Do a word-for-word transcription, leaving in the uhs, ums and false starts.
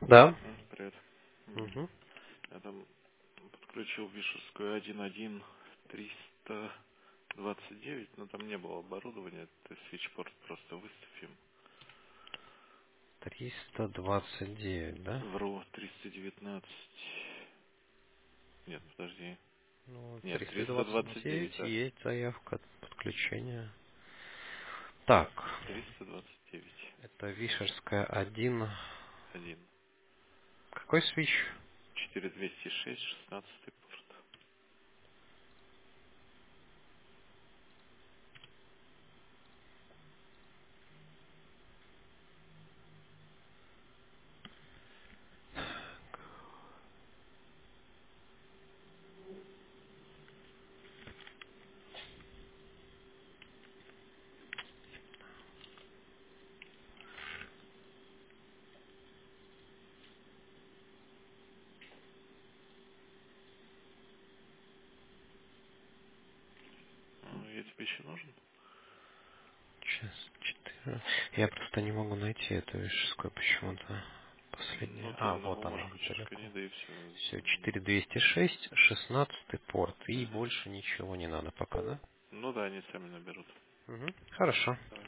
Да. А, привет. М, Угу. Я там подключил вишерскую один один триста двадцать девять, но там не было оборудования. Ты свитчпорт просто выставь им. триста двадцать девять, да? Вру, триста девятнадцать. Нет, подожди. Ну, Нет, триста триста двадцать двадцать девять, девять да. есть заявка подключения. Так, триста двадцать девять. это Вишерская один. Один. Какой свич? четыре двести шесть, шестнадцатый порт. А, Я тебе еще нужен? Сейчас, четыре. Я просто не могу найти эту Вишерскую почему-то. Последняя. Ну, ты А, на вот она, бумажку далеко. черкани, да и все. Все, четыре двести шесть, шестнадцатый порт. И больше ничего не надо пока, да? Ну да, они сами наберут. Угу. Хорошо. Давай.